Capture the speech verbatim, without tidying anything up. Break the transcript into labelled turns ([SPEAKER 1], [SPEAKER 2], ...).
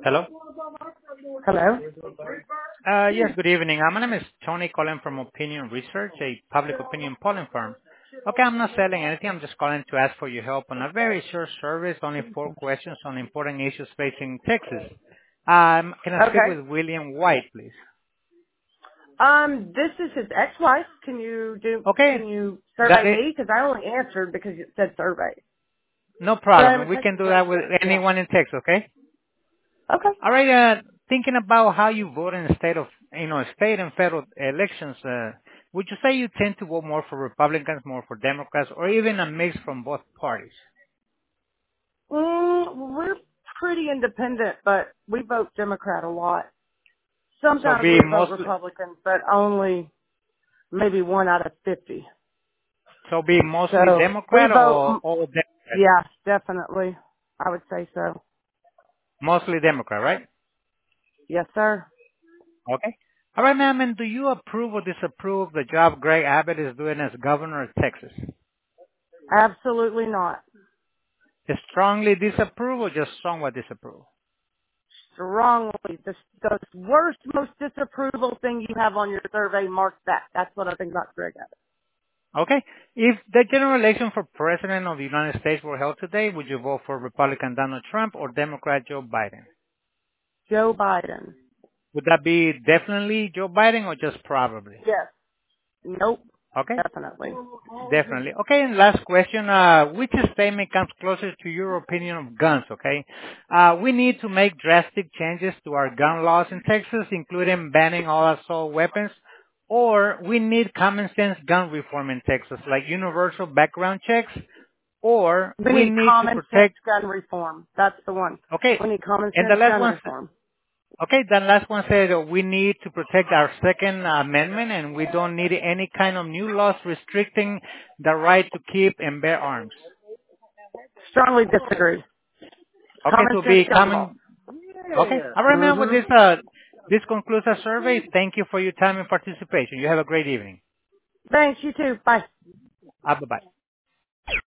[SPEAKER 1] Hello?
[SPEAKER 2] Hello?
[SPEAKER 1] Uh Yes, good evening. Uh, My name is Tony calling from Opinion Research, a public opinion polling firm. Okay, I'm not selling anything. I'm just calling to ask for your help on a very short service, only four questions on important issues facing Texas. Um, Can I speak
[SPEAKER 2] Okay.
[SPEAKER 1] with William White, please?
[SPEAKER 2] Um, this is his ex-wife. Can you do,
[SPEAKER 1] Okay,
[SPEAKER 2] can you
[SPEAKER 1] got
[SPEAKER 2] survey
[SPEAKER 1] it.
[SPEAKER 2] me? Because I only answered because it said survey.
[SPEAKER 1] No
[SPEAKER 2] But I'm
[SPEAKER 1] problem.
[SPEAKER 2] a
[SPEAKER 1] We can
[SPEAKER 2] Texas
[SPEAKER 1] do that with
[SPEAKER 2] resident. Yeah.
[SPEAKER 1] anyone in Texas, okay?
[SPEAKER 2] Okay.
[SPEAKER 1] All right, uh, thinking about how you vote in the state of, you know, state and federal elections, uh, would you say you tend to vote more for Republicans, more for Democrats, or even a mix from both parties?
[SPEAKER 2] Mm, we're pretty independent, but we vote Democrat a lot.
[SPEAKER 1] So
[SPEAKER 2] Sometimes
[SPEAKER 1] be
[SPEAKER 2] we vote
[SPEAKER 1] mostly,
[SPEAKER 2] Republican, but only maybe one out of fifty.
[SPEAKER 1] so be mostly
[SPEAKER 2] So we
[SPEAKER 1] Democrat
[SPEAKER 2] vote,
[SPEAKER 1] or
[SPEAKER 2] mm,
[SPEAKER 1] all Democrat?
[SPEAKER 2] yeah, definitely. I would say so.
[SPEAKER 1] Mostly Democrat, right?
[SPEAKER 2] Yes, sir.
[SPEAKER 1] Okay. All right, ma'am, and do you approve or disapprove the job Greg Abbott is doing as governor of Texas?
[SPEAKER 2] Absolutely not.
[SPEAKER 1] Strongly disapprove or just somewhat disapprove?
[SPEAKER 2] Strongly, the, the worst, most disapproval thing you have on your survey, mark that. That's what I think about Greg Abbott.
[SPEAKER 1] Okay. If the general election for president of the United States were held today, would you vote for Republican Donald Trump or Democrat Joe Biden?
[SPEAKER 2] Joe Biden.
[SPEAKER 1] Would that be definitely Joe Biden or just probably?
[SPEAKER 2] Yes. Nope.
[SPEAKER 1] Okay.
[SPEAKER 2] Definitely.
[SPEAKER 1] Definitely. Okay, and last question. Uh, which statement comes closest to your opinion of guns, okay? Uh, we need to make drastic changes to our gun laws in Texas, including banning all assault weapons, or we need common sense gun reform in Texas, like universal background checks, or
[SPEAKER 2] We
[SPEAKER 1] we
[SPEAKER 2] need
[SPEAKER 1] need to
[SPEAKER 2] common sense
[SPEAKER 1] protect,
[SPEAKER 2] gun reform. That's the one.
[SPEAKER 1] okay,
[SPEAKER 2] We need common
[SPEAKER 1] and the
[SPEAKER 2] sense
[SPEAKER 1] last
[SPEAKER 2] gun
[SPEAKER 1] one,
[SPEAKER 2] reform.
[SPEAKER 1] okay, the last one said uh, we need to protect our Second Amendment and we don't need any kind of new laws restricting the right to keep and bear arms.
[SPEAKER 2] Strongly disagree.
[SPEAKER 1] Okay,
[SPEAKER 2] Common
[SPEAKER 1] to
[SPEAKER 2] sense
[SPEAKER 1] be
[SPEAKER 2] gun law.
[SPEAKER 1] common. Okay, all right, man. With
[SPEAKER 2] Mm-hmm.
[SPEAKER 1] this, uh, this concludes our survey. Thank you for your time and participation. You have a great evening.
[SPEAKER 2] Thanks, you too. Bye.
[SPEAKER 1] Uh, bye bye.